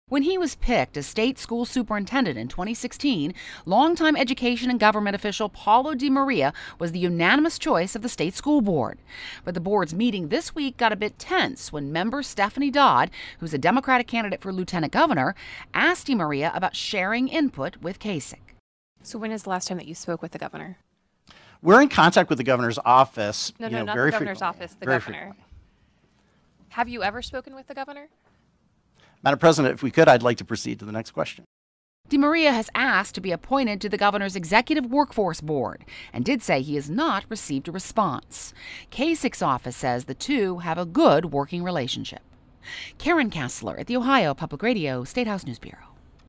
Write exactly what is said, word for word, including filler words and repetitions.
When he was picked as state school superintendent in twenty sixteen, longtime education and government official Paulo DeMaria was the unanimous choice of the state school board. But the board's meeting this week got a bit tense when member Stephanie Dodd, who's a Democratic candidate for lieutenant governor, asked DeMaria about sharing input with Kasich. So when is the last time that you spoke with the governor? We're in contact with the governor's office. No, you no, know, not very the governor's frequently. office, the Very governor. frequently. Have you ever spoken with the governor? Madam President, if we could, I'd like to proceed to the next question. DeMaria has asked to be appointed to the governor's executive workforce board and did say he has not received a response. Kasich's office says the two have a good working relationship. Karen Kessler at the Ohio Public Radio State House News Bureau.